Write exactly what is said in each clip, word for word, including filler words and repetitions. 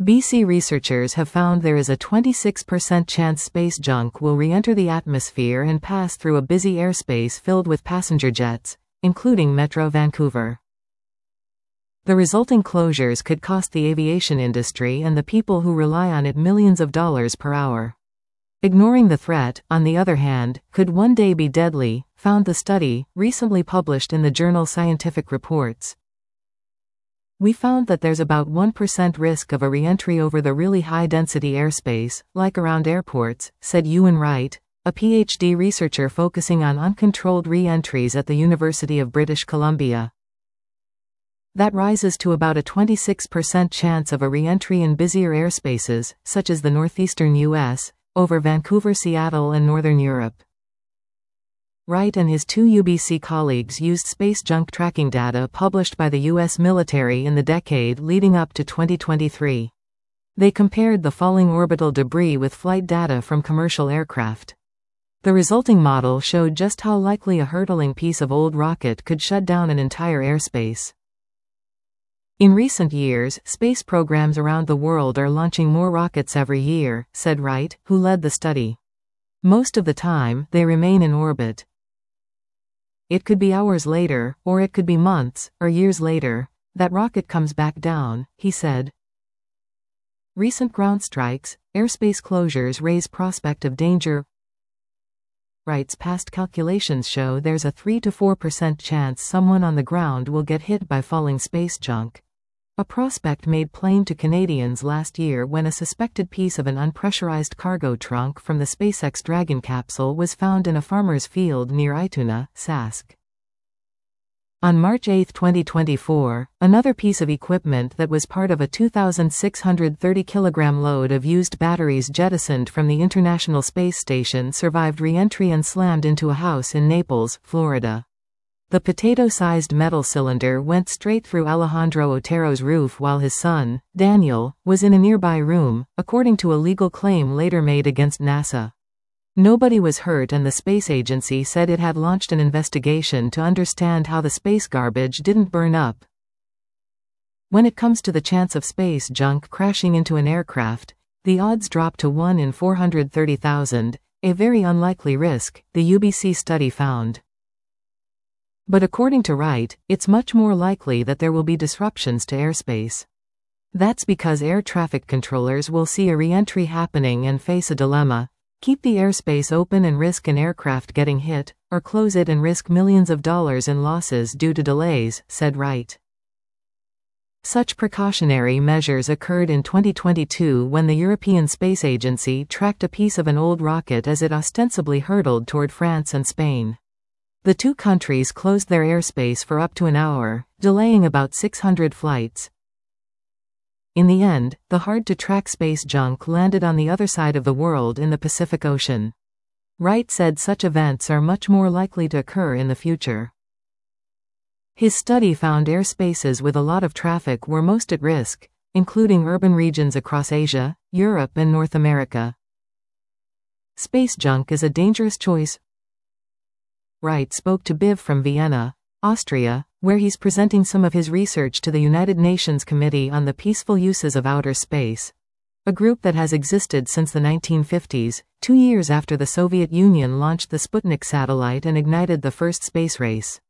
B C researchers have found there is a twenty-six percent chance space junk will re-enter the atmosphere and pass through a busy airspace filled with passenger jets, including Metro Vancouver. The resulting closures could cost the aviation industry and the people who rely on it millions of dollars per hour. Ignoring the threat, on the other hand, could one day be deadly, found the study, recently published in the journal Scientific Reports. We found that there's about one percent risk of a re-entry over the really high-density airspace, like around airports, said Ewan Wright, a PhD researcher focusing on uncontrolled re-entries at the University of British Columbia. That rises to about a twenty-six percent chance of a re-entry in busier airspaces, such as the northeastern U S, over Vancouver, Seattle and northern Europe. Wright and his two U B C colleagues used space junk tracking data published by the U S military in the decade leading up to twenty twenty-three. They compared the falling orbital debris with flight data from commercial aircraft. The resulting model showed just how likely a hurtling piece of old rocket could shut down an entire airspace. In recent years, space programs around the world are launching more rockets every year, said Wright, who led the study. Most of the time, they remain in orbit. It could be hours later, or it could be months, or years later, that rocket comes back down, he said. Recent ground strikes, airspace closures raise prospect of danger. Wright's past calculations show there's a three to four percent chance someone on the ground will get hit by falling space junk. A prospect made plain to Canadians last year when a suspected piece of an unpressurized cargo trunk from the SpaceX Dragon capsule was found in a farmer's field near Ituna, Sask. On March eighth twenty twenty-four, another piece of equipment that was part of a two thousand six hundred thirty kilogram load of used batteries jettisoned from the International Space Station survived re-entry and slammed into a house in Naples, Florida. The potato-sized metal cylinder went straight through Alejandro Otero's roof while his son, Daniel, was in a nearby room, according to a legal claim later made against NASA. Nobody was hurt and the space agency said it had launched an investigation to understand how the space garbage didn't burn up. When it comes to the chance of space junk crashing into an aircraft, the odds drop to one in four hundred thirty thousand, a very unlikely risk, the U B C study found. But according to Wright, it's much more likely that there will be disruptions to airspace. That's because air traffic controllers will see a re-entry happening and face a dilemma: keep the airspace open and risk an aircraft getting hit, or close it and risk millions of dollars in losses due to delays, said Wright. Such precautionary measures occurred in twenty twenty-two when the European Space Agency tracked a piece of an old rocket as it ostensibly hurtled toward France and Spain. The two countries closed their airspace for up to an hour, delaying about six hundred flights. In the end, the hard-to-track space junk landed on the other side of the world in the Pacific Ocean. Wright said such events are much more likely to occur in the future. His study found airspaces with a lot of traffic were most at risk, including urban regions across Asia, Europe and North America. Space junk is a dangerous choice. Wright spoke to B I V from Vienna, Austria, where he's presenting some of his research to the United Nations Committee on the Peaceful Uses of Outer Space, a group that has existed since the nineteen fifties, two years after the Soviet Union launched the Sputnik satellite and ignited the first space race.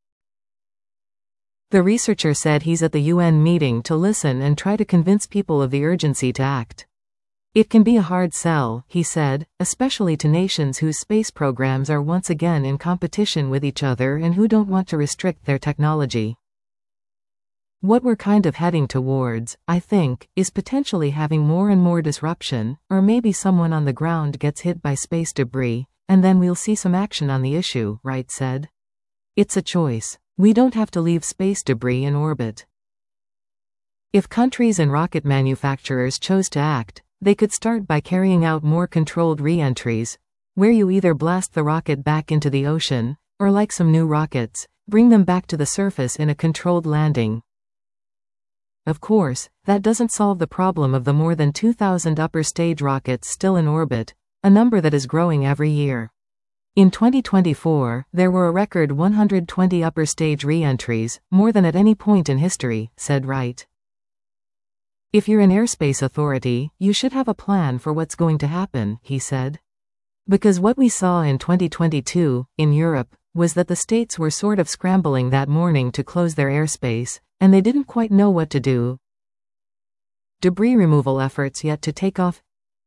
The researcher said he's at the U N meeting to listen and try to convince people of the urgency to act. It can be a hard sell, he said, especially to nations whose space programs are once again in competition with each other and who don't want to restrict their technology. What we're kind of heading towards, I think, is potentially having more and more disruption, or maybe someone on the ground gets hit by space debris, and then we'll see some action on the issue, Wright said. It's a choice. We don't have to leave space debris in orbit. If countries and rocket manufacturers chose to act, they could start by carrying out more controlled re-entries, where you either blast the rocket back into the ocean, or like some new rockets, bring them back to the surface in a controlled landing. Of course, that doesn't solve the problem of the more than two thousand upper stage rockets still in orbit, a number that is growing every year. In twenty twenty-four, there were a record one hundred twenty upper stage re-entries, more than at any point in history, said Wright. If you're an airspace authority, you should have a plan for what's going to happen, he said. Because what we saw in twenty twenty-two, in Europe, was that the states were sort of scrambling that morning to close their airspace, and they didn't quite know what to do. Debris removal efforts yet to take off.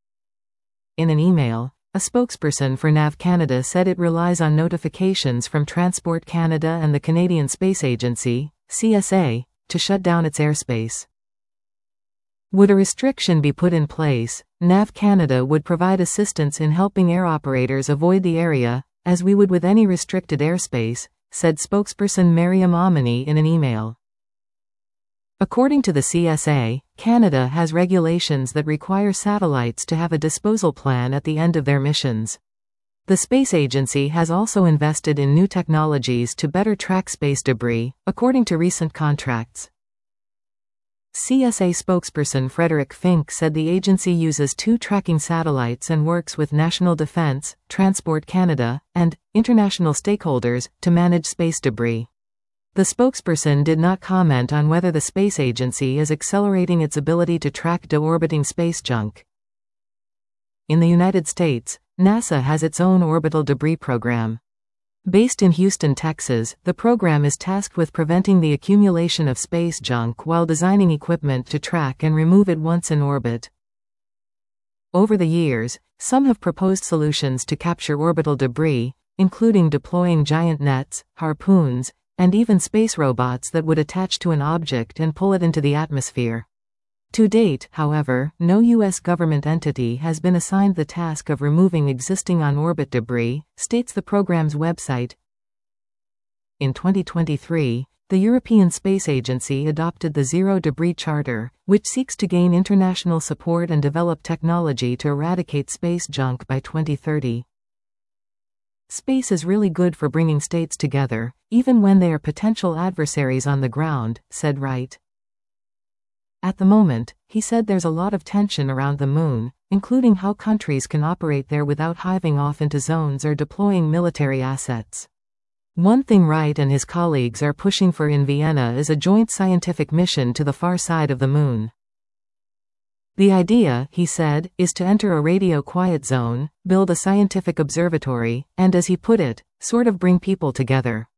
In an email, a spokesperson for NAV Canada said it relies on notifications from Transport Canada and the Canadian Space Agency, C S A, to shut down its airspace. Would a restriction be put in place, NAV Canada would provide assistance in helping air operators avoid the area, as we would with any restricted airspace, said spokesperson Mariam Amini in an email. According to the C S A, Canada has regulations that require satellites to have a disposal plan at the end of their missions. The space agency has also invested in new technologies to better track space debris, according to recent contracts. C S A spokesperson Frederick Fink said the agency uses two tracking satellites and works with National Defence, Transport Canada, and international stakeholders to manage space debris. The spokesperson did not comment on whether the space agency is accelerating its ability to track deorbiting space junk. In the United States, NASA has its own orbital debris program. Based in Houston, Texas, the program is tasked with preventing the accumulation of space junk while designing equipment to track and remove it once in orbit. Over the years, some have proposed solutions to capture orbital debris, including deploying giant nets, harpoons, and even space robots that would attach to an object and pull it into the atmosphere. To date, however, no U S government entity has been assigned the task of removing existing on-orbit debris, states the program's website. In twenty twenty-three, the European Space Agency adopted the Zero Debris Charter, which seeks to gain international support and develop technology to eradicate space junk by twenty thirty. Space is really good for bringing states together, even when they are potential adversaries on the ground, said Wright. At the moment, he said there's a lot of tension around the moon, including how countries can operate there without hiving off into zones or deploying military assets. One thing Wright and his colleagues are pushing for in Vienna is a joint scientific mission to the far side of the moon. The idea, he said, is to enter a radio quiet zone, build a scientific observatory, and as he put it, sort of bring people together.